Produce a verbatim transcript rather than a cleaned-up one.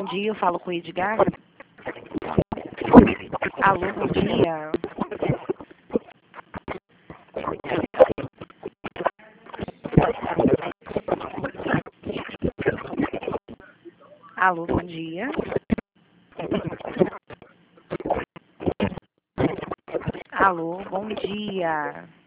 dia, eu falo com o Edgar. Alô, bom dia. Alô, bom dia. Alô, bom dia.